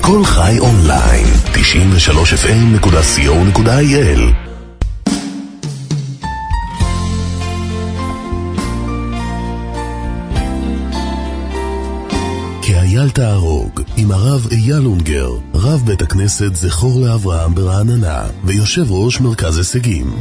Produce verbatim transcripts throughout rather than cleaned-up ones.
כל חי אונליין, תשעים ושלוש אף אם נקודה סי או נקודה איי אל. כאייל תהרוג, עם הרב אייל אונגר, רב בית הכנסת זכור לאברהם ברעננה, ויושב ראש מרכז הישגים.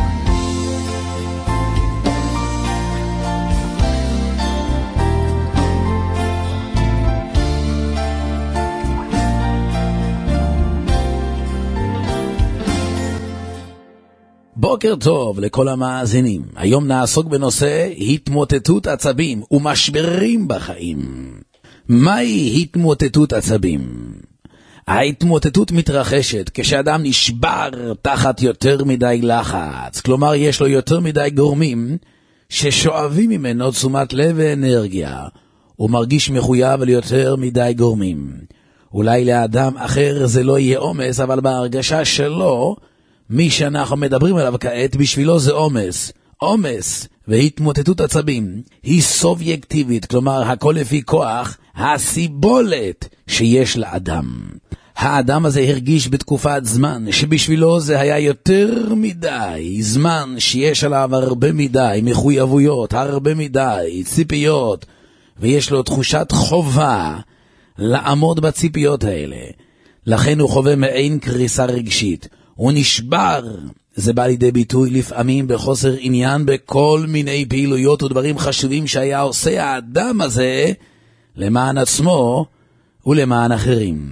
בוקר טוב לכל המאזינים. היום נעסוק בנושא התמוטטות עצבים ומשברים בחיים. מהי התמוטטות עצבים? ההתמוטטות מתרחשת כשאדם נשבר תחת יותר מדי לחץ, כלומר יש לו יותר מדי גורמים ששואבים ממנו תשומת לב ואנרגיה. הוא מרגיש מחויב ליותר מדי גורמים. אולי לאדם אחר זה לא יהיה עומס, אבל בהרגשה שלו, מי שאנחנו מדברים עליו כעת, בשבילו זה עומס. עומס והתמוטטות עצבים היא סובייקטיבית, כלומר הכל לפי כוח הסיבולת שיש לאדם. האדם הזה הרגיש בתקופת זמן שבשבילו זה היה יותר מדי, זמן שיש עליו הרבה מדי מחויבויות, הרבה מדי ציפיות, ויש לו תחושת חובה לעמוד בציפיות האלה. לכן הוא חווה מעין קריסה רגשית. הוא נשבר. זה בא לידי ביטוי לפעמים בחוסר עניין בכל מיני פעילויות ודברים חשובים שהיה עושה האדם הזה למען עצמו ולמען אחרים.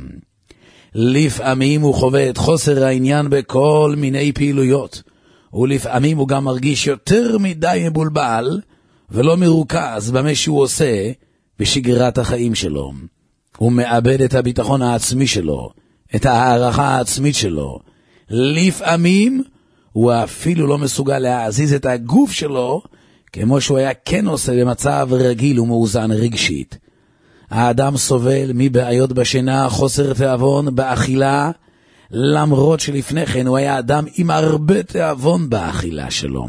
לפעמים הוא חווה את חוסר העניין בכל מיני פעילויות, ולפעמים הוא גם מרגיש יותר מדי מבולבל ולא מרוכז במה שהוא עושה בשגרת החיים שלו. הוא מאבד את הביטחון העצמי שלו, את הערכה העצמית שלו. לפעמים הוא אפילו לא מסוגל להזיז את הגוף שלו כמו שהוא היה כן עושה במצב רגיל ומאוזן רגשית. האדם סובל מבעיות בשינה, חוסר תיאבון באכילה, למרות שלפני כן הוא היה אדם עם הרבה תיאבון באכילה שלו.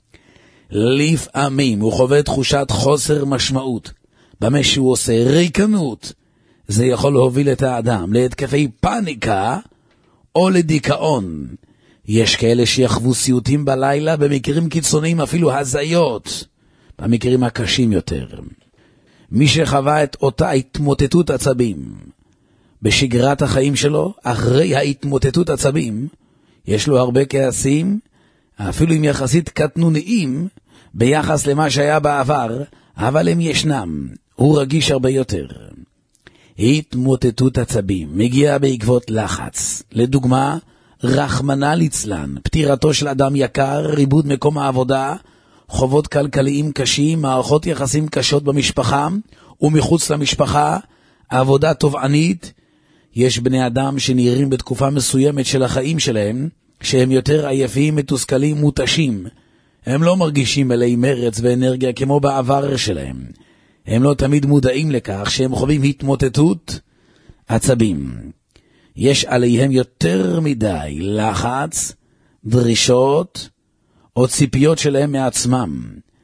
לפעמים הוא חווה תחושת חוסר משמעות במה שהוא עושה, ריקנות. זה יכול להוביל את האדם להתקפי פאניקה או לדיכאון. יש כאלה שיחוו סיוטים בלילה, במקרים קיצוניים אפילו הזיות, במקרים הקשים יותר. מי שחווה את אותה התמוטטות עצבים בשגרת החיים שלו, אחרי ההתמוטטות עצבים, יש לו הרבה כעסים, אפילו אם יחסית קטנוניים ביחס למה שהיה בעבר, אבל הם ישנם, הוא רגיש הרבה יותר. התמוטטות עצבים מגיעה בעקבות לחץ. לדוגמה, רחמנא ליצלן, פטירתו של אדם יקר, ריבוד מקום העבודה, חובות כלכליים קשים, מערכות יחסים קשות במשפחה ומחוץ למשפחה, עבודה תובענית. יש בני אדם שנראים בתקופה מסוימת של החיים שלהם שהם יותר עייפים, מתוסכלים, מותשים. הם לא מרגישים מלאי מרץ ואנרגיה כמו בעבר שלהם. הם לא תמיד מודעים לכך שהם חווים התמוטטות עצבים. יש עליהם יותר מדי לחץ, דרישות או ציפיות שלהם מעצמם.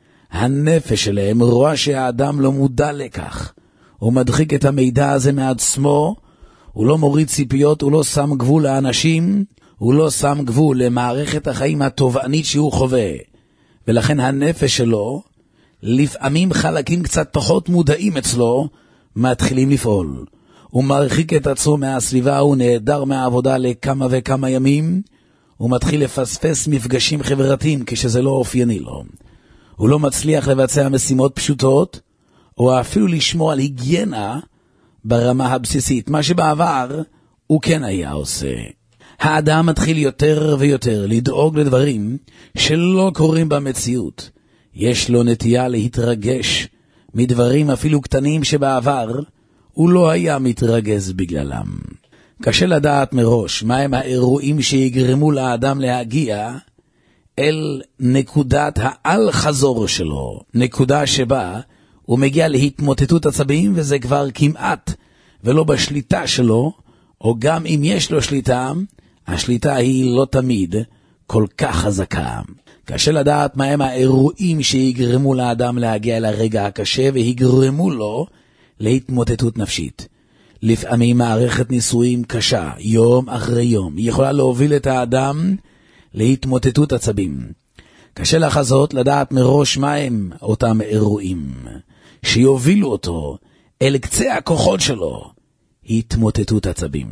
הנפש שלהם רואה שהאדם לא מודע לכך. הוא מדחיק את המידע הזה מעצמו, הוא לא מוריד ציפיות, הוא לא שם גבול לאנשים, הוא לא שם גבול למערכת החיים התובענית שהוא חווה. ולכן הנפש שלו, לפעמים חלקים קצת פחות מודעים אצלו, מתחילים לפעול. הוא מרחיק את עצמו מהסביבה, הוא נעדר מהעבודה לכמה וכמה ימים, הוא מתחיל לפספס מפגשים חברתיים כשזה לא אופייני לו. הוא לא מצליח לבצע משימות פשוטות, או אפילו לשמור על היגיינה ברמה הבסיסית, מה שבעבר הוא כן היה עושה. האדם מתחיל יותר ויותר לדאוג לדברים שלא קורים במציאות. יש לו נטייה להתרגש מדברים אפילו קטנים שבעבר הוא לא היה מתרגז בגללם. קשה לדעת מראש מהם האירועים שיגרמו לאדם להגיע אל נקודת העל חזור שלו, נקודה שבה הוא מגיע להתמוטטות עצבים, וזה כבר כמעט ולא בשליטה שלו, או גם אם יש לו שליטה, השליטה היא לא תמיד כל כך חזקה. קשה לדעת מהם האירועים שיגרמו לאדם להגיע אל הרגע הקשה והגרמו לו להתמוטטות נפשית. לפעמים מערכת נישואים קשה, יום אחרי יום, היא יכולה להוביל את האדם להתמוטטות עצבים. קשה לחזות לדעת מראש מה הם אותם אירועים שיובילו אותו אל קצה הכוחות שלו, התמוטטות עצבים.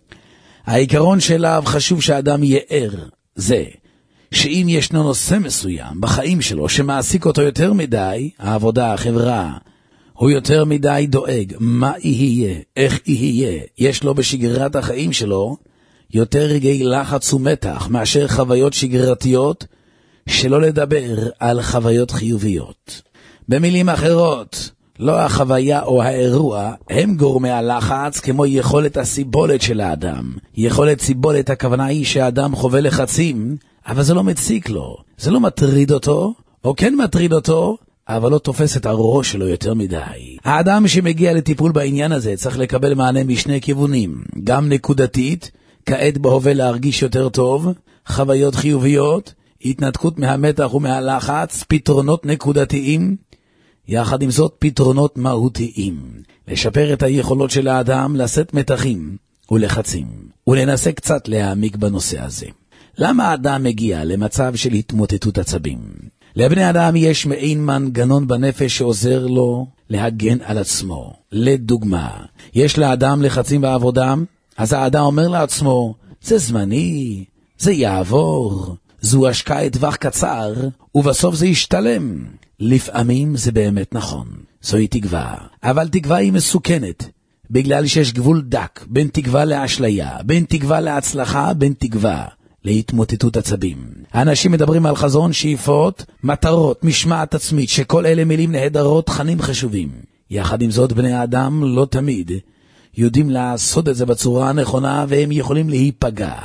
העיקרון שאליו חשוב שהאדם יהיה ער זה שאם ישנו נושא מסוים בחיים שלו שמעסיק אותו יותר מדי, העבודה, החברה, הוא יותר מדי דואג מה יהיה, איך יהיה, יש לו בשגרת החיים שלו יותר רגעי לחץ ומתח מאשר חוויות שגרתיות, שלא לדבר על חוויות חיוביות. במילים אחרות, לא החוויה או האירוע הם גורמי הלחץ כמו יכולת הסיבולת של האדם. יכולת סיבולת, הכוונה היא שהאדם חווה לחצים, אבל זה לא מציק לו, זה לא מטריד אותו, או כן מטריד אותו, אבל לא תופס את הראש שלו יותר מדי. האדם שמגיע לטיפול בעניין הזה צריך לקבל מענה משני כיוונים, גם נקודתית, כעת בהווה להרגיש יותר טוב, חוויות חיוביות, התנתקות מהמתח ומהלחץ, פתרונות נקודתיים, יחד עם זאת פתרונות מהותיים, לשפר את היכולות של האדם לשאת מתחים ולחצים, ולנסה קצת להעמיק בנושא הזה. למה האדם מגיע למצב של התמוטטות עצבים? לבני אדם יש מעין מנגנון בנפש שעוזר לו להגן על עצמו. לדוגמה, יש לאדם לחצים בעבודה, אז האדם אומר לעצמו, זה זמני, זה יעבור, זו השקעה טווח קצר, ובסוף זה ישתלם. לפעמים זה באמת נכון, זוהי תקווה, אבל תקווה היא מסוכנת, בגלל שיש גבול דק בין תקווה לאשליה, בין תקווה להצלחה, בין תקווה להתמוטטות עצבים. האנשים מדברים על חזון, שאיפות, מטרות, משמעת עצמית, שכל אלה מילים נהדרות, תכנים חשובים. יחד עם זאת, בני האדם לא תמיד יודעים לעשות את זה בצורה הנכונה, והם יכולים להיפגע,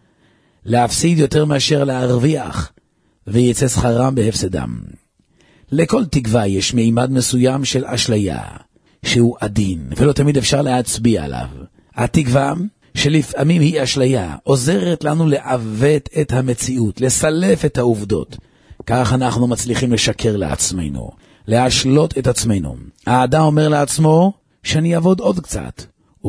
להפסיד יותר מאשר להרוויח, ויצא שכרם בהפסדם. לכל תקווה יש מימד מסוים של אשליה, שהוא עדין, ולא תמיד אפשר להצביע עליו. התקווה, שלפעמים היא אשליה, עוזרת לנו לעוות את המציאות, לסלף את העובדות. כך אנחנו מצליחים לשקר לעצמנו, להשלות את עצמנו. האדם אומר לעצמו שאני אעבוד עוד קצת,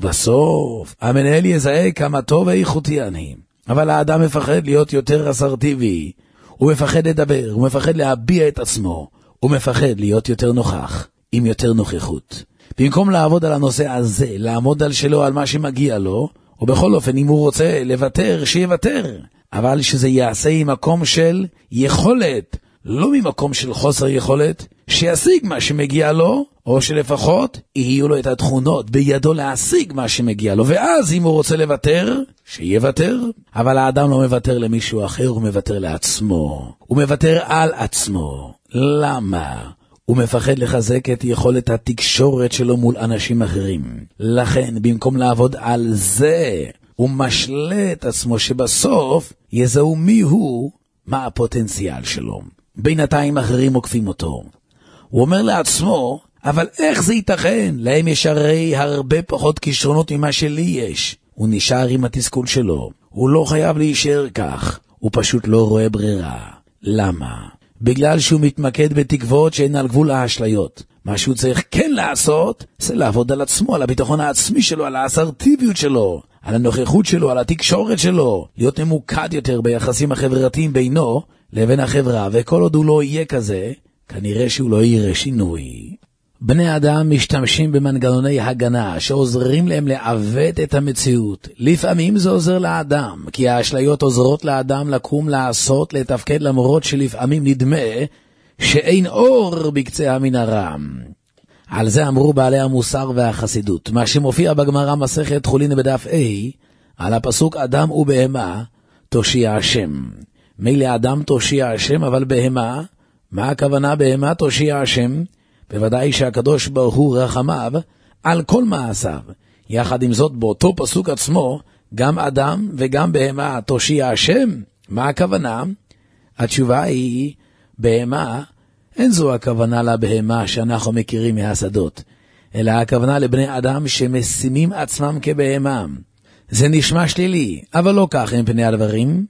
ובסוף המנהל יזהה כמה טוב ואיכותי אני. אבל האדם מפחד להיות יותר אסרטיבי, הוא מפחד לדבר, הוא מפחד להביע את עצמו, הוא מפחד להיות יותר נוכח, עם יותר נוכחות. במקום לעבוד על הנושא הזה, לעמוד על שלו, על מה שמגיע לו, ובכל אופן אם הוא רוצה לוותר, שיוותר. אבל שזה יעשה עם מקום של יכולת, לא ממקום של חוסר יכולת, שישיג מה שמגיע לו, או שלפחות יהיו לו את התכונות בידו להשיג מה שמגיע לו, ואז אם הוא רוצה לוותר, שיוותר. אבל האדם לא מוותר למישהו אחר, הוא מוותר לעצמו, הוא מוותר על עצמו. למה? הוא מפחד לחזק את יכולת התקשורת שלו מול אנשים אחרים. לכן במקום לעבוד על זה, הוא משלה את עצמו שבסוף יזהו מי הוא, מה הפוטנציאל שלו. בינתיים אחרים עוקפים אותו. הוא אומר לעצמו, אבל איך זה ייתכן? להם יש הרי הרבה פחות כישרונות ממה שלי יש. הוא נשאר עם התסכול שלו. הוא לא חייב להישאר כך. הוא פשוט לא רואה ברירה. למה? בגלל שהוא מתמקד בתקוות שאין על גבול האשליות. מה שהוא צריך כן לעשות, זה לעבוד על עצמו, על הביטחון העצמי שלו, על האסרטיביות שלו, על הנוכחות שלו, על התקשורת שלו, להיות ממוקד יותר ביחסים החברתיים בינו לבין החברה, וכל עוד הוא לא יהיה כזה, כנראה שהוא לא יראה שינוי. בני אדם משתמשים במנגנוני הגנה שעוזרים להם לעוות את המציאות. לפעמים זה עוזר לאדם, כי האשליות עוזרות לאדם לקום, לעשות, לתפקד, למרות שלפעמים נדמה שאין אור בקצה המנהרה. על זה אמרו בעלי המוסר והחסידות. מה שמופיע בגמרא מסכת חולין בדף A, על הפסוק אדם ובהמה תושיע השם. מילא אדם תושיע השם, אבל בהמה, מה הכוונה בהמה תושיע השם? בוודאי שהקדוש ברוך הוא רחמיו על כל מעשיו. יחד עם זאת באותו פסוק עצמו, גם אדם וגם בהמה תושיע השם. מה הכוונה? התשובה היא, בהמה, אין זו הכוונה לבהמה שאנחנו מכירים מהשדות, אלא הכוונה לבני אדם שמשימים עצמם כבהמה. זה נשמע שלילי, אבל לא כך הם פני הדברים.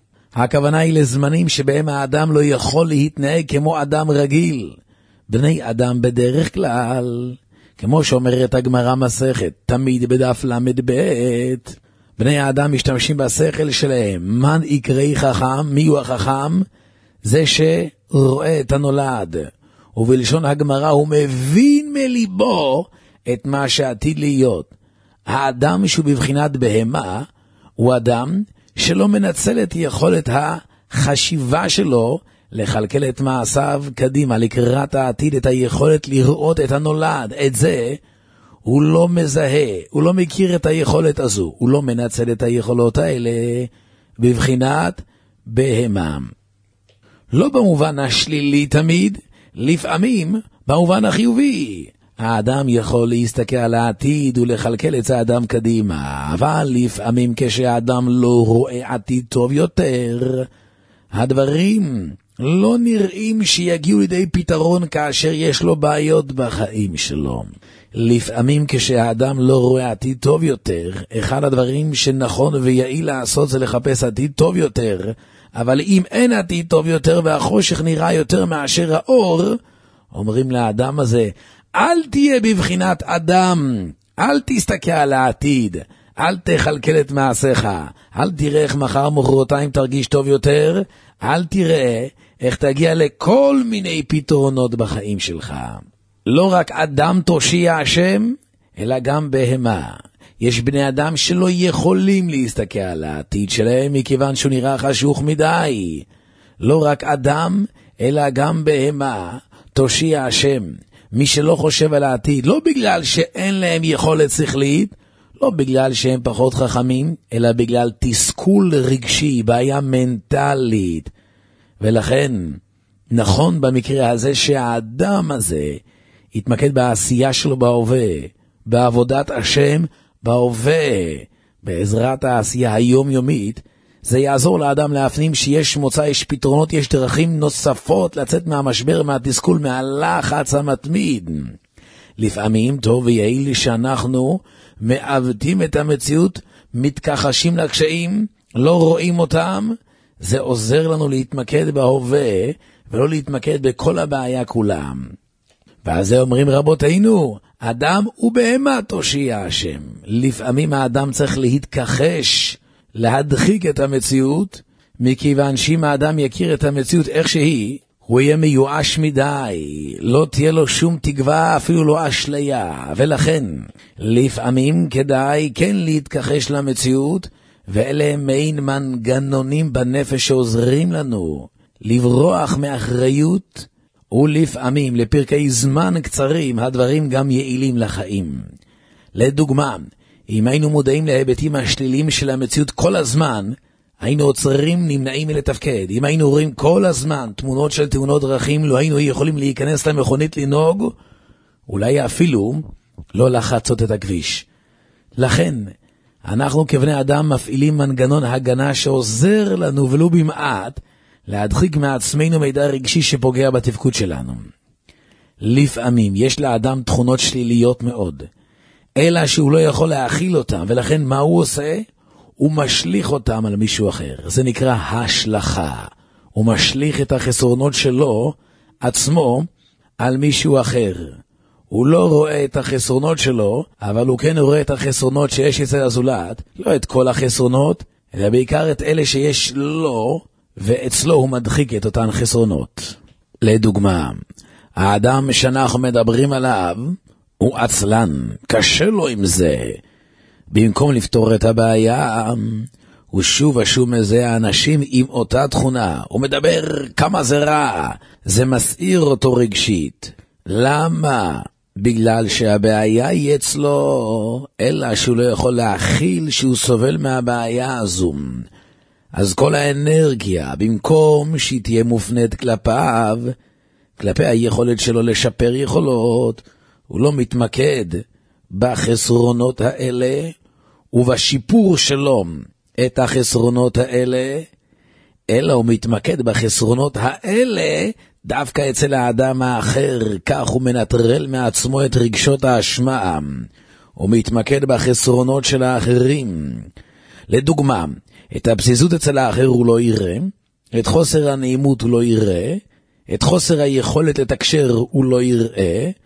הכוונה היא לזמנים שבהם האדם לא יכול להתנהג כמו אדם רגיל. בני אדם בדרך כלל, כמו שאומרת הגמרא מסכת, תמיד בדף למד בית. בני האדם משתמשים בשכל שלהם. מן יקראי חכם, מי הוא החכם? זה שרואה את הנולד. ובלשון הגמרא הוא מבין מליבו את מה שעתיד להיות. האדם שהוא בבחינת בהמה, הוא אדם שלא מנצל את יכולת החשיבה שלו לכלכל את מעשיו קדימה, לקראת העתיד, את היכולת לראות את הנולד. את זה הוא לא מזהה, הוא לא מכיר את היכולת הזו, הוא לא מנצל את היכולות האלה בבחינת בהמה. לא במובן השלילי תמיד, לפעמים במובן החיובי. האדם יכול להסתכל על העתיד ולכלכל את האדם קדימה, אבל לפעמים כשהאדם לא רואה עתיד טוב יותר, הדברים לא נראים שיגיעו לידי פתרון כאשר יש לו בעיות בחיים שלו. לפעמים כשהאדם לא רואה עתיד טוב יותר, אחד הדברים שנכון ויעיל לעשות זה לחפש עתיד טוב יותר, אבל אם אין עתיד טוב יותר והחושך נראה יותר מאשר האור, אומרים לאדם הזה, אל תהיה בבחינת אדם, אל תסתכל על העתיד, אל תחלקל את מעשיך, אל תראה איך מחר מחרתיים תרגיש טוב יותר, אל תראה איך תגיע לכל מיני פתרונות בחיים שלך. לא רק אדם תושיע השם, אלא גם בהמה. יש בני אדם שלא יכולים להסתכל על העתיד שלהם מכיוון שהוא נראה חשוך מדי. לא רק אדם, אלא גם בהמה תושיע השם. מי שלא חושב על העתיד, לא בגלל שאין להם יכולת שכלית, לא בגלל שהם פחות חכמים, אלא בגלל תסכול רגשי, בעיה מנטלית. ולכן, נכון במקרה הזה שהאדם הזה יתמקד בעשייה שלו בהווה, בעבודת השם בהווה, בעזרת העשייה היומיומית, זה יעזור לאדם להפנים שיש מוצא, יש פתרונות, יש דרכים נוספות לצאת מהמשבר, מהתסכול, מהלחץ המתמיד. לפעמים טוב ויעיל שאנחנו מעוותים את המציאות, מתכחשים לקשיים, לא רואים אותם, זה עוזר לנו להתמקד בהווה, ולא להתמקד בכל הבעיה כולם. ואז זה אומרים רבותינו, אדם הוא בהמה תושיע השם. לפעמים האדם צריך להתכחש, להדחיק את המציאות, מכיוון שאם האדם יכיר את המציאות איך שהיא, הוא יהיה מיואש מדי, לא תהיה לו שום תקווה, אפילו לא אשליה. ולכן, לפעמים כדאי כן להתכחש למציאות, ואלה הם מעין מנגנונים בנפש שעוזרים לנו לברוח מאחריות, ולפעמים לפרקי זמן קצרים הדברים גם יעילים לחיים. לדוגמה, אם היינו מודעים להיבטים השליליים של המציאות כל הזמן, היינו עוצרים, נמנעים מלתפקד. אם היינו רואים כל הזמן תמונות של תאונות דרכים, לא היינו יכולים להיכנס למכונית לנהוג, אולי אפילו לא לחצות את הכביש. לכן, אנחנו כבני אדם מפעילים מנגנון הגנה שעוזר לנו ולו במעט להדחיק מעצמנו מידע רגשי שפוגע בתפקוד שלנו. לפעמים יש לאדם תכונות שליליות מאוד, אלא שהוא לא יכול להכיל אותם, ולכן מה הוא עושה? הוא משליך אותם על מישהו אחר. זה נקרא השלכה. הוא משליך את החסרונות שלו, עצמו, על מישהו אחר. הוא לא רואה את החסרונות שלו, אבל הוא כן רואה את החסרונות שיש אצל הזולת, לא את כל החסרונות, אלא בעיקר את אלה שיש לו, ואצלו הוא מדחיק את אותן חסרונות. לדוגמה, האדם שאנחנו מדברים עליו, הוא עצלן, קשה לו עם זה. במקום לפתור את הבעיה, הוא שוב ושוב מזהה אנשים עם אותה תכונה. הוא מדבר כמה זה רע, זה מסעיר אותו רגשית. למה? בגלל שהבעיה היא אצלו, אלא שהוא לא יכול להכיל שהוא סובל מהבעיה הזו. אז כל האנרגיה, במקום שהיא תהיה מופנית כלפיו, כלפי היכולת שלו לשפר יכולות, הוא לא מתמקד בחסרונות האלה, ובשיפור שלו את החסרונות האלה, אלא הוא מתמקד בחסרונות האלה, דווקא אצל האדם האחר, כך הוא מנטרל מעצמו את רגשות האשמה, הוא מתמקד בחסרונות של האחרים. לדוגמה, את הפסיזות אצל האחר הוא לא יראה, את חוסר הנעימות הוא לא יראה, את חוסר היכולת לתקשר הוא לא יראה,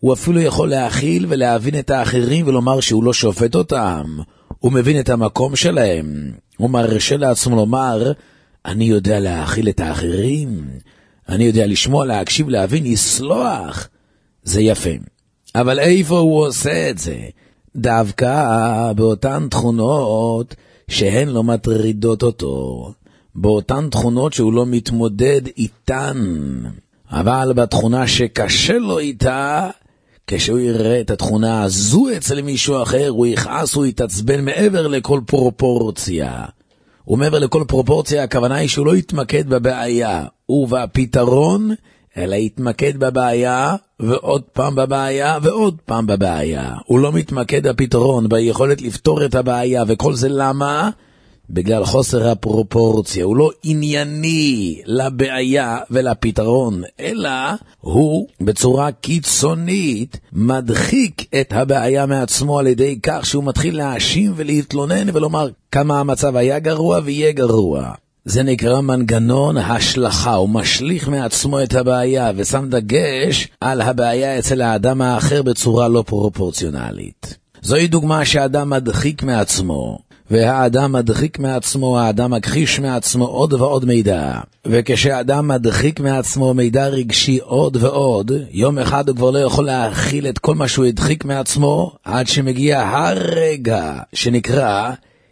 הוא אפילו יכול להכיל ולהבין את האחרים ולומר שהוא לא שופט אותם. הוא מבין את המקום שלהם. הוא מרשה לעצמו לומר, אני יודע להכיל את האחרים. אני יודע לשמוע, להקשיב, להבין, לסלוח. זה יפה. אבל איפה הוא עושה את זה? דווקא באותן תכונות שהן לא מטרידות אותו. באותן תכונות שהוא לא מתמודד איתן. אבל בתכונה שקשה לו איתה, כשהוא יראה את התכונה הזו אצל מישהו אחר, הוא יכעס, הוא יתעצבן מעבר לכל פרופורציה. ומעבר לכל פרופורציה, הכוונה היא שהוא לא יתמקד בבעיה ובפתרון, אלא יתמקד בבעיה, ועוד פעם בבעיה, ועוד פעם בבעיה. הוא לא מתמקד בפתרון, ביכולת לפתור את הבעיה, וכל זה למה? בגלל חוסר הפרופורציה. הוא לא ענייני לבעיה ולפתרון, אלא הוא בצורה קיצונית מדחיק את הבעיה מעצמו על ידי כך שהוא מתחיל להאשים ולהתלונן ולומר כמה המצב היה גרוע ויהיה גרוע. זה נקרא מנגנון השלכה, הוא משליך מעצמו את הבעיה ושם דגש על הבעיה אצל האדם האחר בצורה לא פרופורציונלית. זוהי דוגמה שהאדם מדחיק מעצמו, והאדם מדחיק מעצמו, האדם מכחיש מעצמו עוד ועוד מידע. וכשהאדם מדחיק מעצמו מידע רגשי עוד ועוד, יום אחד הוא כבר לא יכול להכיל את כל מה שהוא הדחיק מעצמו, עד שמגיע הרגע שנקרא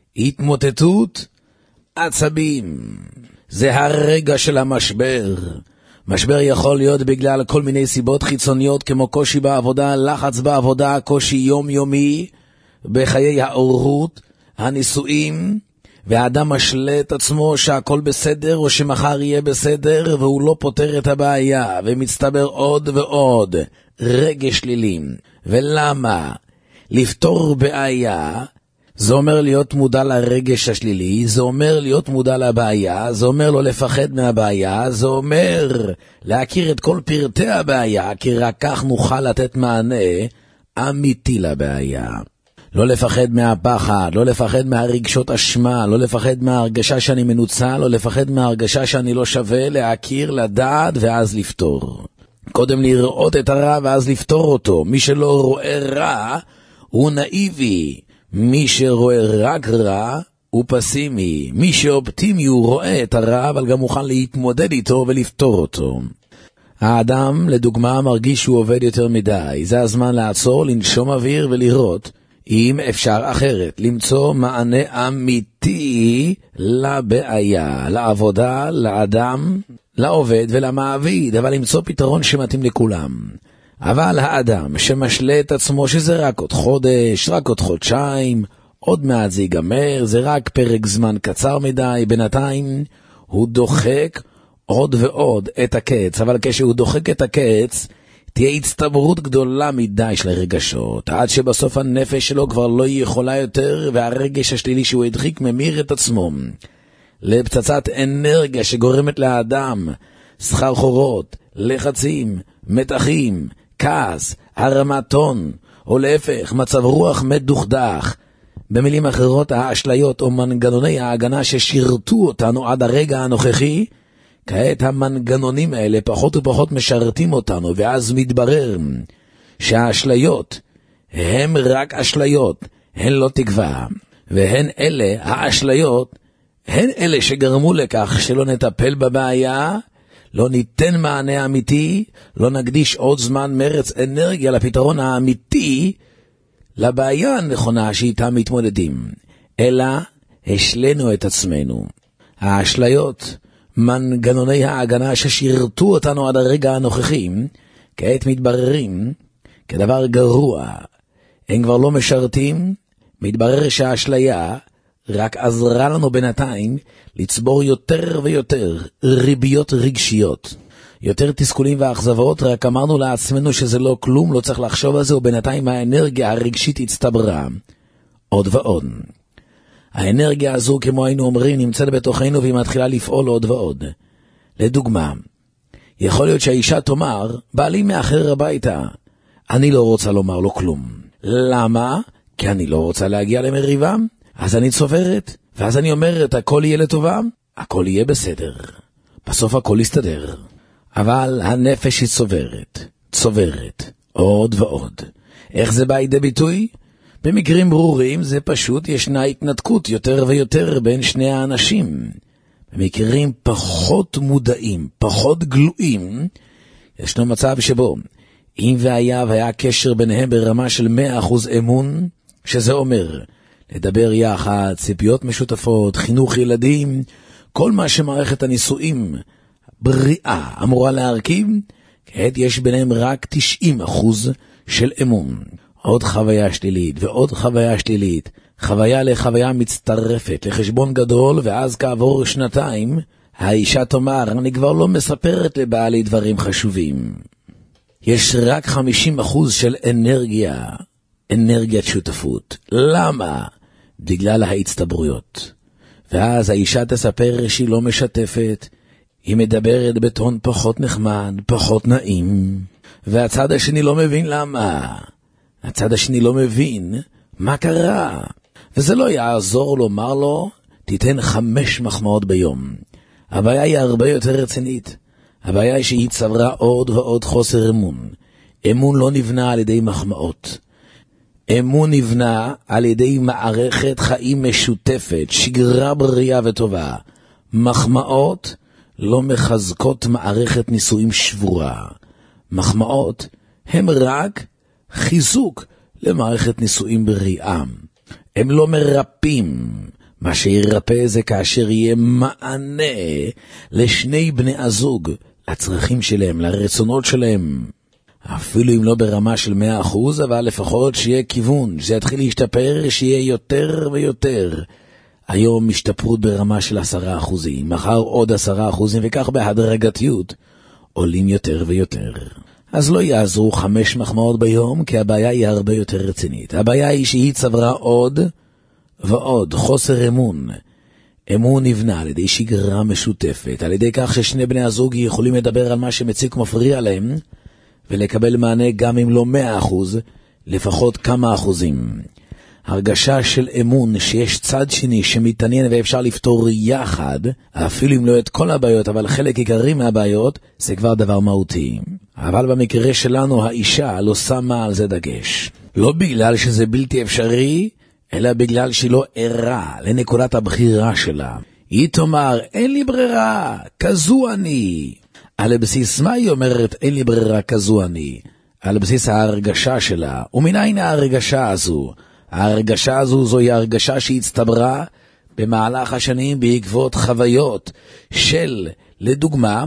התמוטטות עצבים. זה הרגע של המשבר. משבר יכול להיות בגלל כל מיני סיבות חיצוניות, כמו קושי בעבודה, לחץ בעבודה, קושי יומיומי בחיי ההורות, הנישואים, והאדם משלה את עצמו שהכל בסדר או שמחר יהיה בסדר, והוא לא פותר את הבעיה, ומצטבר עוד ועוד רגש שלילים. ולמה? לפתור בעיה זה אומר להיות מודע לרגש השלילי, זה אומר להיות מודע לבעיה, זה אומר לא לפחד מהבעיה, זה אומר להכיר את כל פרטי הבעיה, כי רק כך נוכל לתת מענה אמיתי לבעיה. לא לפחד מהפחד, לא לפחד מהרגשות אשמה, לא לפחד מההרגשה שאני מנוצל, לא לפחד מההרגשה שאני לא שווה, להכיר, לדעת ואז לפתור. קודם לראות את הרע ואז לפתור אותו. מי שלא רואה רע הוא נאיבי. מי שרואה רק רע הוא פסימי. מי שאופטימי הוא רואה את הרע, אבל גם מוכן להתמודד איתו ולפתור אותו. האדם, לדוגמה, מרגיש שהוא עובד יותר מדי. זה הזמן לעצור, לנשום אוויר ולראות אם אפשר אחרת, למצוא מענה אמיתי לבעיה, לעבודה, לאדם, לעובד ולמעביד, אבל למצוא פתרון שמתאים לכולם. אבל האדם שמשלה את עצמו שזה רק עוד חודש, רק עוד חודשיים, עוד מעט זה ייגמר, זה רק פרק זמן קצר מדי, בינתיים הוא דוחק עוד ועוד את הקץ, אבל כשהוא דוחק את הקץ, תהיה הצטברות גדולה מדי של הרגשות, עד שבסוף הנפש שלו כבר לא יכולה יותר, והרגש השלילי שהוא הדחיק ממיר את עצמו לפצצת אנרגיה שגורמת לאדם סחרחורות, לחצים, מתחים, כעס, הרמת טון, או להפך, מצב רוח מדוכדך. במילים אחרות, האשליות או מנגנוני ההגנה ששירתו אותנו עד הרגע הנוכחי, כעת המנגנונים האלה פחות ופחות משרתים אותנו, ואז מתברר שהאשליות הם רק אשליות, הן לא תקווה, והן אלה, האשליות, הן אלה שגרמו לכך שלא נטפל בבעיה, לא ניתן מענה אמיתי, לא נקדיש עוד זמן מרץ אנרגיה לפתרון האמיתי, לבעיה הנכונה שאיתה מתמודדים, אלא השלנו את עצמנו. האשליות, מנגנוני ההגנה ששירתו אותנו עד הרגע הנוכחי, כעת מתבררים כדבר גרוע. הם כבר לא משרתים, מתברר שהאשליה רק עזרה לנו בינתיים לצבור יותר ויותר ריביות רגשיות, יותר תסכולים ואכזבות, רק אמרנו לעצמנו שזה לא כלום, לא צריך לחשוב על זה, ובינתיים האנרגיה הרגשית הצטברה עוד ועוד. האנרגיה הזו, כמו היינו אומרים, נמצאת בתוכנו והיא מתחילה לפעול עוד ועוד. לדוגמה, יכול להיות שהאישה תאמר, בעלי מאחר הביתה, אני לא רוצה לומר לו כלום. למה? כי אני לא רוצה להגיע למריבה. אז אני צוברת, ואז אני אומרת, הכל יהיה לטובה, הכל יהיה בסדר. בסוף הכל יסתדר. אבל הנפש היא צוברת, צוברת, עוד ועוד. איך זה בא לידי ביטוי? במקרים ברורים זה פשוט ישנה התנתקות יותר ויותר בין שני האנשים. במקרים פחות מודעים, פחות גלויים, ישנו מצב שבו אם והיה והיה קשר ביניהם ברמה של מאה אחוז אמון, שזה אומר לדבר יחד, ציפיות משותפות, חינוך ילדים, כל מה שמערכת הנישואים בריאה אמורה להרכיב, כעת יש ביניהם רק תשעים אחוז של אמון. עוד חוויה שלילית ועוד חוויה שלילית, חוויה לחוויה מצטרפת לחשבון גדול, ואז כעבור שנתיים האישה תאמר, אני כבר לא מספרת לבעלי דברים חשובים. יש רק חמישים אחוז של אנרגיה, אנרגיית שותפות. למה? בגלל ההצטברויות. ואז האישה תספר שהיא לא משתפת, היא מדברת בטון פחות נחמד, פחות נעים, והצד השני לא מבין למה. הצד השני לא מבין מה קרה, וזה לא יעזור לומר לו, תיתן חמש מחמאות ביום. הבעיה היא הרבה יותר רצינית. הבעיה היא שהיא צברה עוד ועוד חוסר אמון. אמון לא נבנה על ידי מחמאות. אמון נבנה על ידי מערכת חיים משותפת, שגרה בריאה וטובה. מחמאות לא מחזקות מערכת נישואים שבורה. מחמאות הם רק חיזוק למערכת נישואים בריאה. הם לא מרפאים. מה שירפא זה כאשר יהיה מענה לשני בני הזוג, לצרכים שלהם, לרצונות שלהם. אפילו אם לא ברמה של מאה אחוז, אבל לפחות שיהיה כיוון, שזה יתחיל להשתפר, שיהיה יותר ויותר. היום משתפרות ברמה של עשרה אחוזים, מחר עוד עשרה אחוזים, וכך בהדרגתיות עולים יותר ויותר. אז לא יעזרו חמש מחמאות ביום, כי הבעיה היא הרבה יותר רצינית. הבעיה היא שהיא צברה עוד ועוד חוסר אמון. אמון נבנה על ידי שגרה משותפת, על ידי כך ששני בני הזוג יכולים לדבר על מה שמציק מפריע להם, ולקבל מענה גם אם לא מאה אחוז, לפחות כמה אחוזים. הרגשה של אמון שיש צד שני שמתעניין ואפשר לפתור יחד, אפילו אם לא את כל הבעיות, אבל חלק עיקרי מהבעיות, זה כבר דבר מהותי. אבל במקרה שלנו האישה לא שמה על זה דגש. לא בגלל שזה בלתי אפשרי, אלא בגלל שהיא לא ערה לנקודת הבחירה שלה. היא תאמר, אין לי ברירה, כזו אני. על בסיס מה היא אומרת, אין לי ברירה, כזו אני? על בסיס ההרגשה שלה. ומניין ההרגשה הזו? ההרגשה הזו זוהי ההרגשה שהצטברה במהלך השנים בעקבות חוויות של, לדוגמה,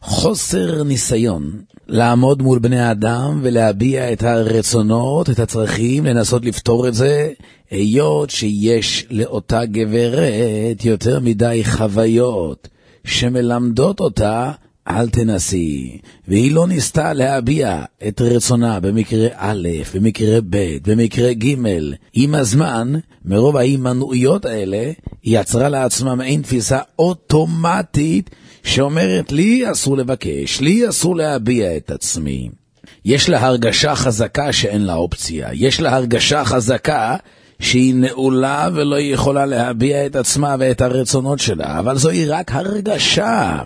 חוסר ניסיון לעמוד מול בני האדם ולהביע את הרצונות, את הצרכים, לנסות לפתור את זה, היות שיש לאותה גברת יותר מדי חוויות שמלמדות אותה, אל תנסי, והיא לא ניסתה להביע את רצונה במקרה א', במקרה ב', במקרה ג'. עם הזמן, מרוב ההימנעויות האלה, היא יצרה לעצמה מעין תפיסה אוטומטית שאומרת, לי אסור לבקש, לי אסור להביע את עצמי. יש לה הרגשה חזקה שאין לה אופציה, יש לה הרגשה חזקה שהיא נעולה ולא יכולה להביע את עצמה ואת הרצונות שלה, אבל זוהי רק הרגשה.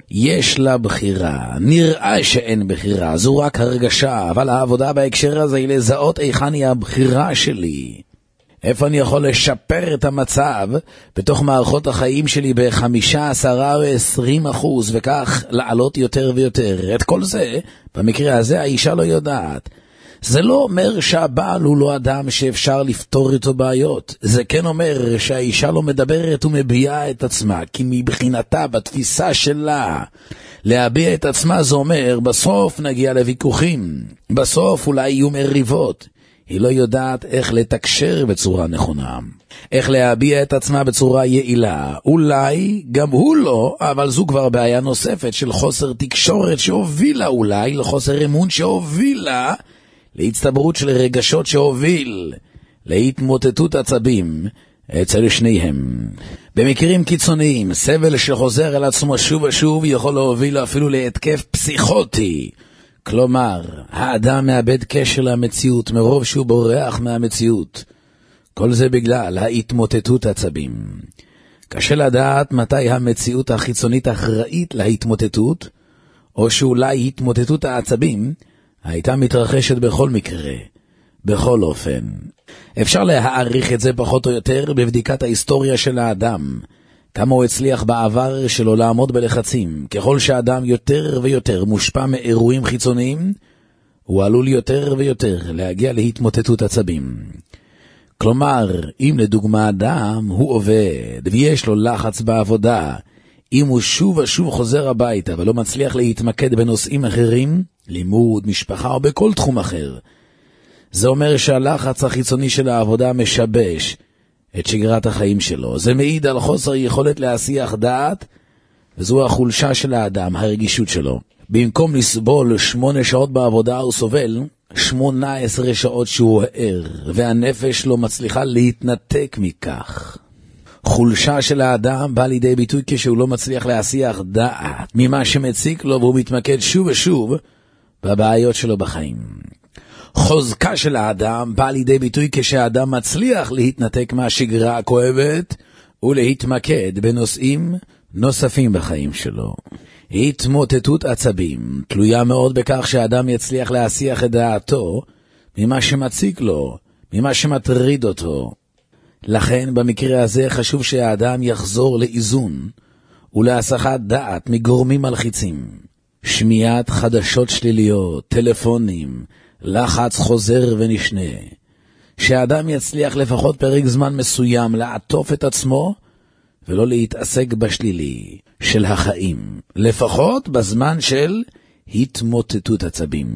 יש לה בחירה, נראה שאין בחירה, זו רק הרגשה, אבל העבודה בהקשר הזה היא לזהות איכן היא הבחירה שלי. איפה אני יכול לשפר את המצב בתוך מערכות החיים שלי בחמישה, עשרה או עשרים אחוז, וכך לעלות יותר ויותר. את כל זה, במקרה הזה האישה לא יודעת. זה לא אומר שהבעל הוא לא אדם שאפשר לפתור איתו בעיות. זה כן אומר שהאישה לא מדברת ומביעה את עצמה, כי מבחינתה, בתפיסה שלה, להביע את עצמה זה אומר, בסוף נגיע לוויכוחים, בסוף אולי יהיו מריבות. היא לא יודעת איך לתקשר בצורה נכונה, איך להביע את עצמה בצורה יעילה. אולי גם הוא לא, אבל זו כבר בעיה נוספת של חוסר תקשורת שהובילה אולי לחוסר אמון שהובילה להצטברות של רגשות שהוביל להתמוטטות עצבים אצל שניהם. במקרים קיצוניים, סבל שחוזר על עצמו שוב ושוב יכול להוביל אפילו להתקף פסיכוטי. כלומר, האדם מאבד קשר למציאות מרוב שהוא בורח מהמציאות. כל זה בגלל ההתמוטטות עצבים. קשה לדעת מתי המציאות החיצונית אחראית להתמוטטות, או שאולי התמוטטות העצבים הייתה מתרחשת בכל מקרה, בכל אופן. אפשר להעריך את זה פחות או יותר בבדיקת ההיסטוריה של האדם, כמה הוא הצליח בעבר שלו לעמוד בלחצים. ככל שהאדם יותר ויותר מושפע מאירועים חיצוניים, הוא עלול יותר ויותר להגיע להתמוטטות עצבים. כלומר, אם לדוגמה אדם הוא עובד ויש לו לחץ בעבודה, אם הוא שוב ושוב חוזר הביתה ולא מצליח להתמקד בנושאים אחרים, לימוד, משפחה או בכל תחום אחר, זה אומר שהלחץ החיצוני של העבודה משבש את שגרת החיים שלו. זה מעיד על חוסר יכולת להסיח דעת, וזו החולשה של האדם, הרגישות שלו. במקום לסבול שמונה שעות בעבודה, הוא סובל שמונה עשרה שעות שהוא ער, והנפש לא מצליחה להתנתק מכך. חולשה של האדם בא לידי ביטוי כשהוא לא מצליח להסיח דעת ממה שמציק לו, והוא מתמקד שוב ושוב בבעיות שלו בחיים. חוזקה של האדם בא לידי ביטוי כשהאדם מצליח להתנתק מהשגרה הכואבת ולהתמקד בנושאים נוספים בחיים שלו. התמוטטות עצבים תלויה מאוד בכך שהאדם יצליח להסיח את דעתו ממה שמציק לו, ממה שמטריד אותו. לכן במקרה הזה חשוב שהאדם יחזור לאיזון ולהסחת דעת מגורמים מלחיצים. שמיעת חדשות שליליות, טלפונים, לחץ חוזר ונשנה. שהאדם יצליח לפחות פרק זמן מסוים לעטוף את עצמו ולא להתעסק בשלילי של החיים, לפחות בזמן של התמוטטות עצבים.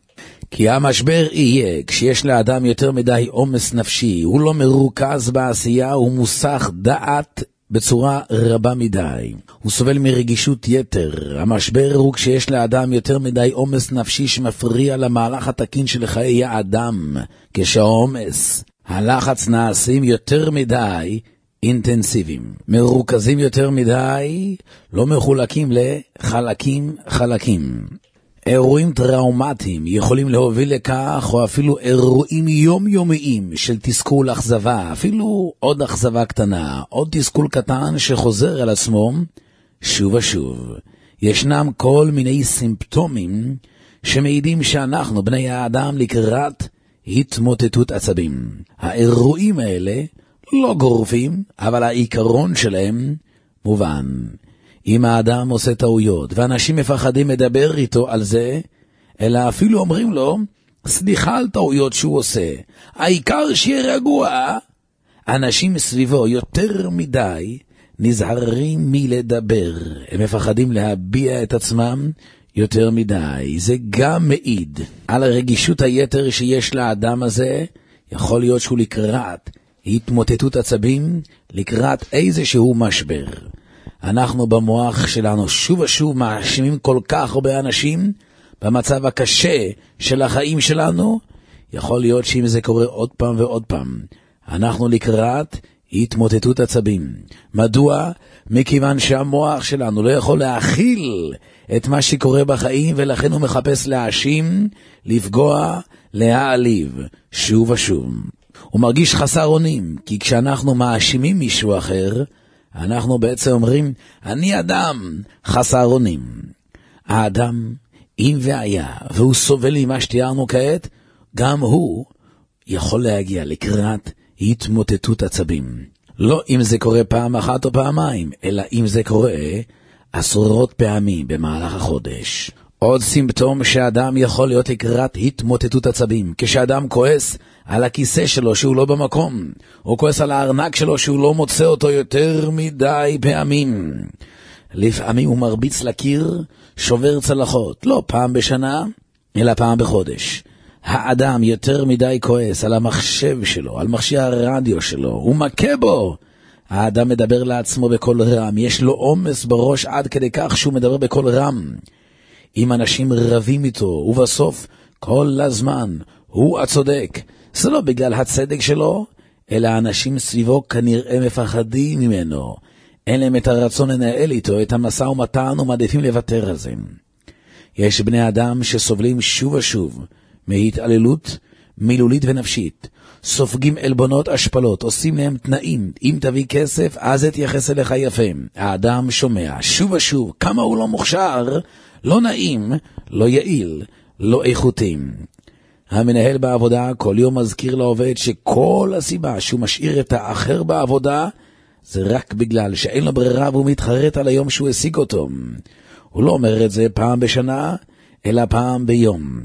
כי המשבר יהיה כשיש לאדם יותר מדי עומס נפשי, הוא לא מרוכז בעשייה, הוא מוסח דעת בצורה רבה מדי, הוא סובל מרגישות יתר. המשבר הוא כשיש לאדם יותר מדי עומס נפשי שמפריע למהלך התקין של חיי האדם, כשהעומס, הלחץ נעשים יותר מדי אינטנסיביים, מרוכזים יותר מדי, לא מחולקים לחלקים חלקים. אירועים טראומטיים יכולים להוביל לכך, או אפילו אירועים יומיומיים של תסכול, אכזבה, אפילו עוד אכזבה קטנה, עוד תסכול קטן שחוזר על עצמו שוב ושוב. ישנם כל מיני סימפטומים שמעידים שאנחנו בני האדם לקראת התמוטטות עצבים. האירועים האלה לא גורפים, אבל העיקרון שלהם מובן. אם האדם עושה טעויות, ואנשים מפחדים לדבר איתו על זה, אלא אפילו אומרים לו, סליחה על טעויות שהוא עושה, העיקר שיהיה רגוע, אנשים סביבו יותר מדי נזהרים מלדבר. הם מפחדים להביע את עצמם יותר מדי. זה גם מעיד על הרגישות היתר שיש לאדם הזה. יכול להיות שהוא לקראת התמוטטות עצבים, לקראת איזשהו משבר. אנחנו במוח שלנו שוב ושוב מאשימים כל כך הרבה אנשים במצב הקשה של החיים שלנו. יכול להיות שאם זה קורה עוד פעם ועוד פעם, אנחנו לקראת התמוטטות עצבים. מדוע? מכיוון שהמוח שלנו לא יכול להכיל את מה שקורה בחיים, ולכן הוא מחפש להאשים, לפגוע, להעליב, שוב ושוב. הוא מרגיש חסר אונים, כי כשאנחנו מאשימים מישהו אחר, אנחנו בעצם אומרים, אני אדם חסר אונים. האדם, אם והיה, והוא סובל ממה שתיארנו כעת, גם הוא יכול להגיע לקראת התמוטטות עצבים. לא אם זה קורה פעם אחת או פעמיים, אלא אם זה קורה עשרות פעמים במהלך החודש. עוד סימפטום שאדם יכול להיות לקראת התמוטטות עצבים, כשאדם כועס על הכיסא שלו שהוא לא במקום, או כועס על הארנק שלו שהוא לא מוצא אותו יותר מדי פעמים. לפעמים הוא מרביץ לקיר, שובר צלחות, לא פעם בשנה, אלא פעם בחודש. האדם יותר מדי כועס על המחשב שלו, על מכשיר הרדיו שלו, הוא מכה בו. האדם מדבר לעצמו בכל רם, יש לו עומס בראש עד כדי כך שהוא מדבר בכל רם. אם אנשים רבים איתו, ובסוף כל הזמן הוא הצודק, זה לא בגלל הצדק שלו, אלא אנשים סביבו כנראה מפחדים ממנו. אין להם את הרצון לנהל איתו את המשא ומתן ומעדיפים לוותר על זה. יש בני אדם שסובלים שוב ושוב מהתעללות מילולית ונפשית, סופגים אלבונות השפלות, עושים להם תנאים, אם תביא כסף אז תייחס אליך יפה. האדם שומע שוב ושוב כמה הוא לא מוכשר, לא נעים, לא יעיל, לא איכותיים. המנהל בעבודה כל יום מזכיר לעובד שכל הסיבה שהוא משאיר את האחר בעבודה זה רק בגלל שאין לו ברירה והוא מתחרט על היום שהוא השיג אותו. הוא לא אומר את זה פעם בשנה, אלא פעם ביום.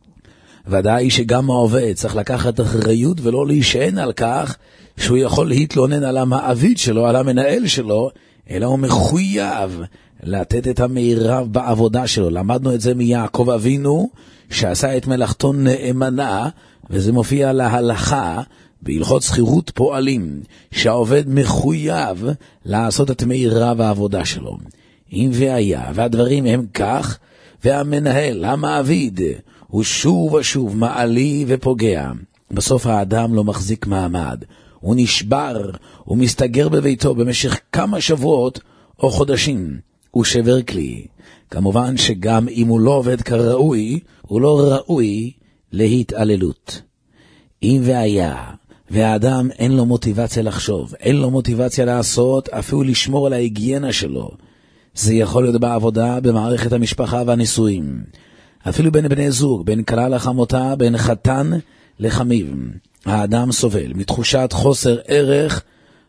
ודאי שגם העובד צריך לקחת אחריות ולא להישען על כך שהוא יכול להתלונן על המעביד שלו, על המנהל שלו, אלא הוא מחויב לתת את המרב בעבודה שלו. למדנו את זה מיעקב אבינו, שעשה את מלאכתו נאמנה, וזה מופיע להלכה בהלכות שכירות פועלים, שהעובד מחויב לעשות את מרב העבודה שלו. אם והיה, והדברים הם כך, והמנהל, המעביד, הוא שוב ושוב מעלי ופוגע. בסוף האדם לא מחזיק מעמד. הוא נשבר, הוא מסתגר בביתו במשך כמה שבועות או חודשים. הוא שבר כלי. כמובן שגם אם הוא לא עובד כראוי, הוא לא ראוי להתעללות. אם והיה, והאדם אין לו מוטיבציה לחשוב, אין לו מוטיבציה לעשות, אפילו לשמור על ההיגיינה שלו. זה יכול להיות בעבודה, במערכת המשפחה והנישואים. אפילו בין בני זוג, בין כלה לחמותה, בין חתן לחמיו. האדם סובל מתחושת חוסר ערך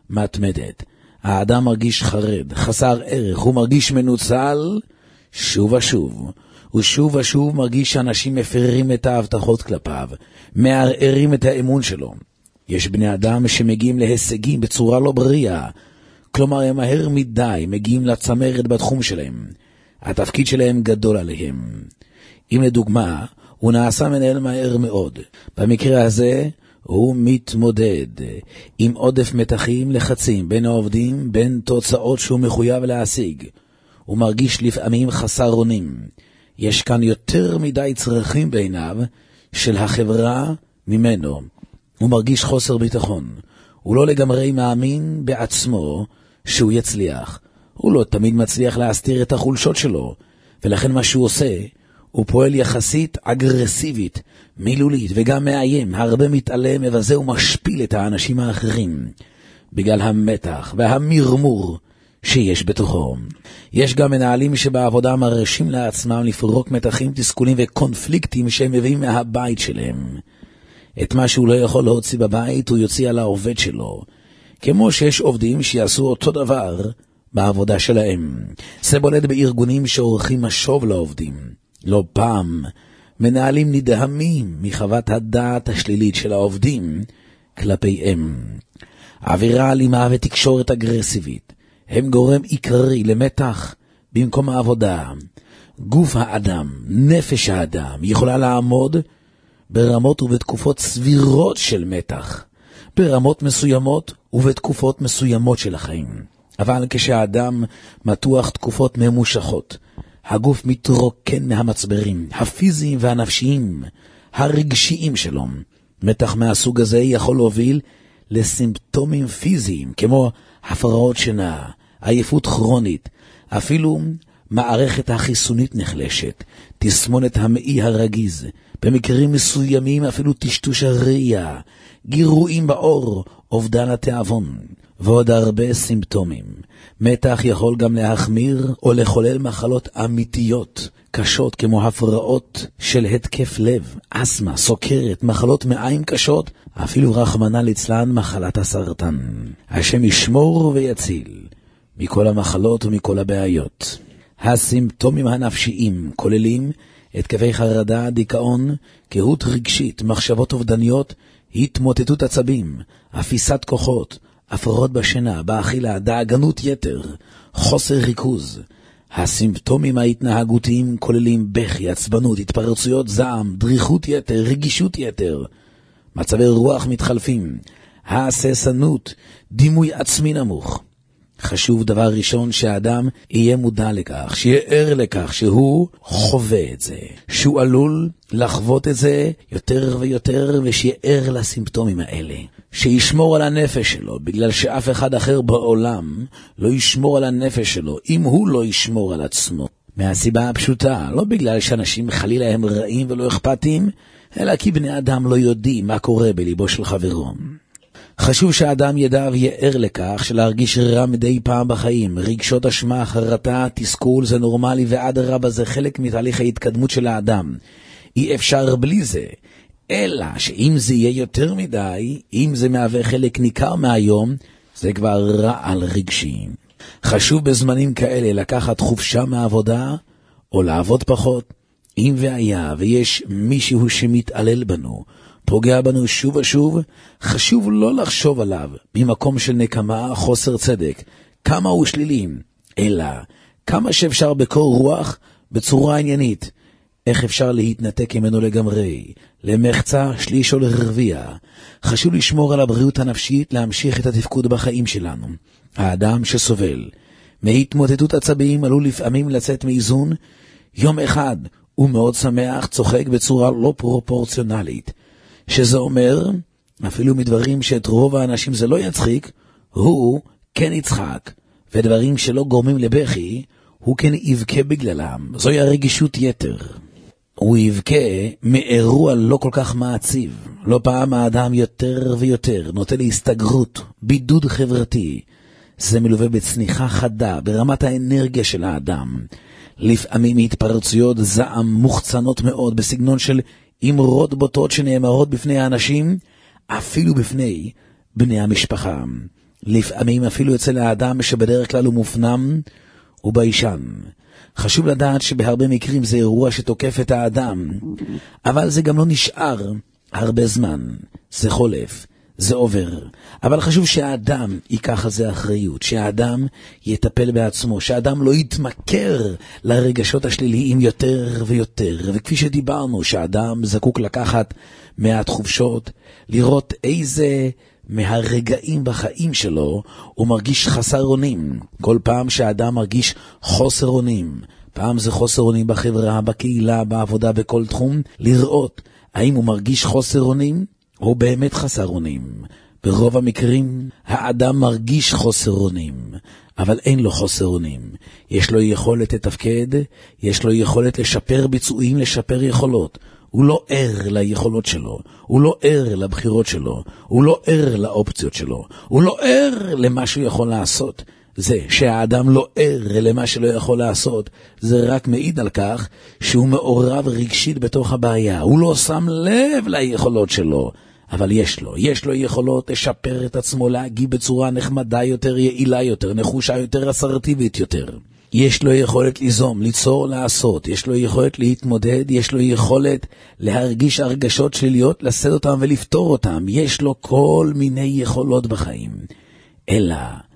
מתמדת. האדם מרגיש חרד, חסר ערך, הוא מרגיש מנוצל שוב ושוב. הוא שוב ושוב מרגיש שאנשים מפרים את ההבטחות כלפיו, מערערים את האמון שלו. יש בני אדם שמגיעים להישגים בצורה לא בריאה, כלומר הם מהר מדי מגיעים לצמרת בתחום שלהם. התפקיד שלהם גדול עליהם. אם לדוגמה, הוא נעשה מנהל מהר מאוד. במקרה הזה, הוא מתמודד עם עודף מתחים לחצים בין העובדים, בין תוצאות שהוא מחויב להשיג. הוא מרגיש לפעמים חסר אונים. יש כאן יותר מדי צרכים בעיניו של החברה ממנו. הוא מרגיש חוסר ביטחון. הוא לא לגמרי מאמין בעצמו שהוא יצליח. הוא לא תמיד מצליח להסתיר את החולשות שלו, ולכן מה שהוא עושה, הוא פועל יחסית אגרסיבית, מילולית וגם מאיים, הרבה מתעלם, מבזה ומשפיל את האנשים האחרים, בגלל המתח והמרמור שיש בתוכו. יש גם מנהלים שבעבודה מרשים לעצמם לפרוק מתחים, תסכולים וקונפליקטים שהם מביאים מהבית שלהם. את מה שהוא לא יכול להוציא בבית הוא יוציא על העובד שלו, כמו שיש עובדים שיעשו אותו דבר בעבודה שלהם. זה בולט בארגונים שעורכים משוב לעובדים. לא פעם מנהלים נדהמים מחוות הדעת השלילית של העובדים כלפיהם. אווירה אלימה ותקשורת אגרסיבית הם גורם עיקרי למתח במקום העבודה. גוף האדם, נפש האדם, יכולה לעמוד ברמות ובתקופות סבירות של מתח, ברמות מסוימות ובתקופות מסוימות של החיים. אבל כשהאדם מתוח תקופות ממושכות, הגוף מתרוקן מהמצברים, הפיזיים והנפשיים, הרגשיים שלו. מתח מהסוג הזה יכול להוביל לסימפטומים פיזיים, כמו הפרעות שינה, עייפות כרונית, אפילו מערכת החיסונית נחלשת, תסמונת המעי הרגיז, במקרים מסוימים אפילו טשטוש הראייה, גירויים בעור, אובדן התיאבון, ועוד הרבה סימפטומים. מתח יכול גם להחמיר או לחולל מחלות אמיתיות, קשות כמו הפרעות של התקף לב, אסמה, סוכרת, מחלות מעיים קשות, אפילו רחמנא ליצלן מחלת הסרטן. השם ישמור ויציל מכל המחלות ומכל הבעיות. הסימפטומים הנפשיים כוללים התקפי חרדה, דיכאון, קהות רגשית, מחשבות אובדניות, התמוטטות עצבים, אפיסת כוחות, הפרעות בשינה, באכילה, דאגנות יתר, חוסר ריכוז. הסימפטומים ההתנהגותיים כוללים בכי, עצבנות, התפרצויות זעם, דריכות יתר, רגישות יתר, מצבי רוח מתחלפים, הססנות, דימוי עצמי נמוך. חשוב דבר ראשון שהאדם יהיה מודע לכך, שיהיה ער לכך שהוא חווה את זה, שהוא עלול לחוות את זה יותר ויותר, ושיהיה ער לסימפטומים האלה, שישמור על הנפש שלו, בגלל שאף אחד אחר בעולם לא ישמור על הנפש שלו, אם הוא לא ישמור על עצמו. מהסיבה הפשוטה, לא בגלל שאנשים חלילה הם רעים ולא אכפתים, אלא כי בני אדם לא יודעים מה קורה בליבו של חברו. חשוב שהאדם ידע ויהיה ער לכך שלהרגיש רע מדי פעם בחיים, רגשות אשמה, חרטה, תסכול, זה נורמלי, ועד הרבה זה חלק מתהליך ההתקדמות של האדם. אי אפשר בלי זה. אלא שאם זה יהיה יותר מדי, אם זה מהווה חלק ניכר מהיום, זה כבר רעל רגשי. חשוב בזמנים כאלה לקחת חופשה מהעבודה, או לעבוד פחות. אם והיה ויש מישהו שמתעלל בנו, פוגע בנו שוב ושוב, חשוב לא לחשוב עליו ממקום של נקמה, חוסר צדק, כמה הוא שלילים, אלא כמה שאפשר בקור רוח, בצורה עניינית. איך אפשר להתנתק ממנו לגמרי, למחצה, שליש או לרביע. חשוב לשמור על הבריאות הנפשית, להמשיך את התפקוד בחיים שלנו. האדם שסובל מהתמוטטות עצבים עלול לפעמים לצאת מאיזון. יום אחד הוא מאוד שמח, צוחק בצורה לא פרופורציונלית, שזה אומר, אפילו מדברים שאת רוב האנשים זה לא יצחיק, הוא כן יצחק, ודברים שלא גורמים לבכי, הוא כן יבכה בגללם. זוהי הרגישות יתר. הוא יבכה מאירוע לא כל כך מעציב. לא פעם האדם יותר ויותר נוטה להסתגרות, בידוד חברתי. זה מלווה בצניחה חדה ברמת האנרגיה של האדם. לפעמים התפרצויות זעם מוחצנות מאוד בסגנון של אמרות בוטות שנאמרות בפני האנשים, אפילו בפני בני המשפחה. לפעמים אפילו אצל האדם שבדרך כלל הוא מופנם וביישן. חשוב לדעת שבהרבה מקרים זה אירוע שתוקף את האדם, אבל זה גם לא נשאר הרבה זמן. זה חולף, זה עובר. אבל חשוב שהאדם ייקח על זה אחריות, שהאדם יטפל בעצמו, שהאדם לא יתמכר לרגשות השליליים יותר ויותר. וכפי שדיברנו, שהאדם זקוק לקחת מעט חופשות, לראות איזה מהרגעים בחיים שלו הוא מרגיש חסר אונים. כל פעם שהאדם מרגיש חוסר אונים, פעם זה חוסר אונים בחברה, בקהילה, בעבודה, בכל תחום, לראות האם הוא מרגיש חוסר אונים או באמת חסר אונים. ברוב המקרים האדם מרגיש חוסר אונים, אבל אין לו חוסר אונים. יש לו יכולת לתפקד, יש לו יכולת לשפר ביצועים, לשפר יכולות. הוא לא ער ליכולות שלו, הוא לא ער לבחירות שלו, הוא לא ער לאופציות שלו, הוא לא ער למה שהוא יכול לעשות. זה שהאדם לא ער למה שלא יכול לעשות, זה רק מעיד על כך שהוא מעורב רגשית בתוך הבעיה. הוא לא שם לב ליכולות שלו, אבל יש לו, יש לו יכולות לשפר את עצמו, להגיב בצורה נחמדה יותר, יעילה יותר, נחושה יותר, אסרטיבית יותר. יש לו יכולת ליזום, ליצור, לעשות, יש לו יכולת להתמודד, יש לו יכולת להרגיש הרגשות שליליות, לשאת אותם ולפתור אותם. יש לו כל מיני יכולות בחיים. אלא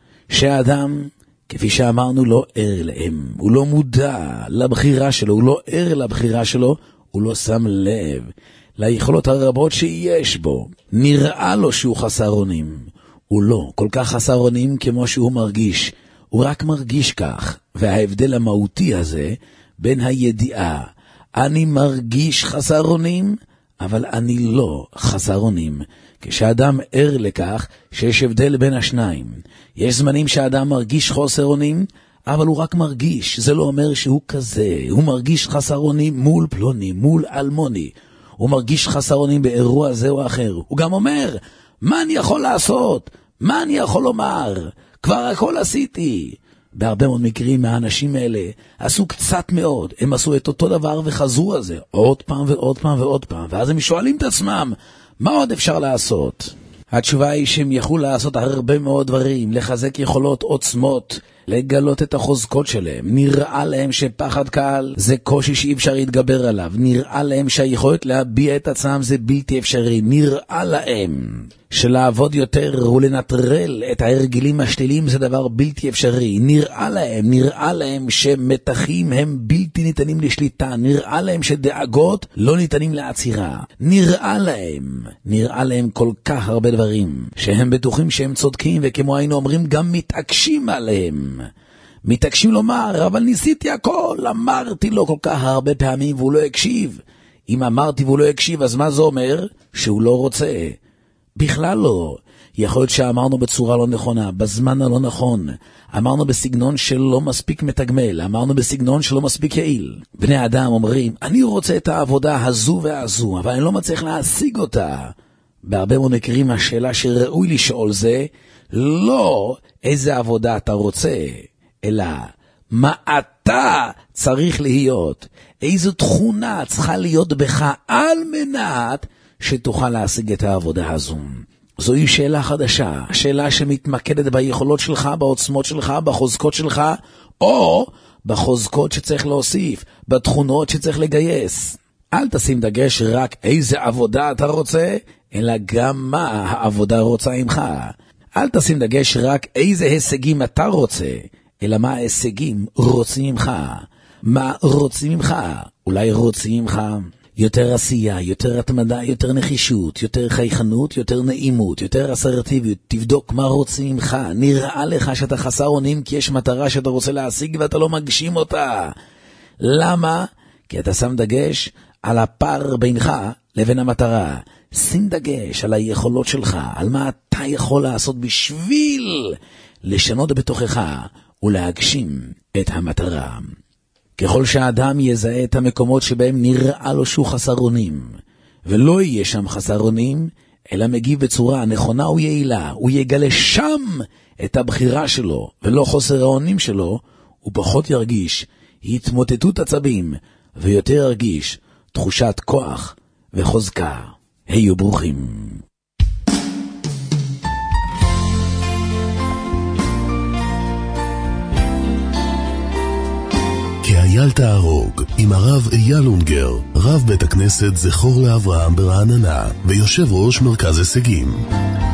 שהאדם, כפי שאמרנו, לא ער להם, הוא לא מודע לבחירה שלו, הוא לא ער לבחירה שלו, הוא לא שם לב ליכולות הרבות שיש בו. נראה לו שהוא חסר אונים, הוא לא כל כך חסר אונים כמו שהוא מרגיש, הוא רק מרגיש כך. וההבדל המהותי הזה בין הידיעה, אני מרגיש חסר אונים, אבל אני לא חסר אונים. כשאדם ער לכך שיש הבדל בין השניים. יש זמנים שהאדם מרגיש חוסר אונים, אבל הוא רק מרגיש, זה לא אומר שהוא כזה. הוא מרגיש חסר אונים מול פלוני, מול אלמוני. הוא מרגיש חסר אונים באירוע זה או אחר. הוא גם אומר, מה אני יכול לעשות? מה אני יכול לומר? כבר הכל עשיתי. בהרבה מאוד מקרים מהאנשים האלה עשו קצת מאוד, הם עשו את אותו דבר וחזרו על זה עוד פעם ועוד פעם ועוד פעם, ואז הם שואלים את עצמם, מה עוד אפשר לעשות? התשובה היא שהם יכולו לעשות הרבה מאוד דברים, לחזק יכולות, עוצמות, לגלות את החוזקות שלהם. נראה להם שפחד קהל זה קושי שאי אפשר להתגבר עליו, נראה להם שהיכולת להביע את עצמם זה בלתי אפשרי, נראה להם שלעבוד יותר ולנטרל את ההרגילים השליליים זה דבר בלתי אפשרי, נראה להם, נראה להם שמתחים הם בלתי ניתנים לשליטה, נראה להם שדאגות לא ניתנים לעצירה, נראה להם, נראה להם כל כך הרבה דברים שהם בטוחים שהם צודקים, וכמו היינו אומרים גם מתעקשים עליהם, מתעקשים לומר, אבל ניסיתי הכל, אמרתי לו כל כך הרבה פעמים והוא לא הקשיב. אם אמרתי והוא לא הקשיב, אז מה זה אומר? שהוא לא רוצה. בכלל לא. יכול להיות שאמרנו בצורה לא נכונה, בזמן הלא נכון, אמרנו בסגנון שלא מספיק מתגמל, אמרנו בסגנון שלא מספיק יעיל. בני אדם אומרים, אני רוצה את העבודה הזו והזו, אבל אני לא מצליח להשיג אותה. בהרבה מאוד מקרים השאלה שראוי לשאול זה, לא איזה עבודה אתה רוצה, אלא מה אתה צריך להיות, איזו תכונה צריכה להיות בך על מנת שתוכל להשיג את העבודה הזו. זוהי שאלה חדשה, שאלה שמתמקדת ביכולות שלך, בעוצמות שלך, בחוזקות שלך, או בחוזקות שצריך להוסיף, בתכונות שצריך לגייס. אל תשים דגש רק איזה עבודה אתה רוצה, אלא גם מה העבודה רוצה ממך. אל תשים דגש רק איזה הישגים אתה רוצה, אלא מה ההישגים רוצים ממך. מה רוצים ממך? אולי רוצים ממך יותר עשייה, יותר התמדה, יותר נחישות, יותר חייכנות, יותר נעימות, יותר אסרטיביות. תבדוק מה רוצים ממך. נראה לך שאתה חסר אונים כי יש מטרה שאתה רוצה להשיג ואתה לא מגשים אותה. למה? כי אתה שם דגש על הפער בינך לבין המטרה. שים דגש על היכולות שלך, על מה אתה יכול לעשות בשביל לשנות בתוכך ולהגשים את המטרה. ככל שהאדם יזהה את המקומות שבהם נראה לו שהוא חסר אונים, ולא יהיה שם חסר אונים, אלא מגיב בצורה נכונה ויעילה, הוא יגלה שם את הבחירה שלו, ולא חוסר האונים שלו, הוא פחות ירגיש התמוטטות עצבים, ויותר ירגיש תחושת כוח וחוזקה. היו ברוכים. כי אייל תהרוג עם הרב אייל אונגר, רב בית הכנסת זכור לאברהם ברעננה ויושב ראש מרכז הישגים.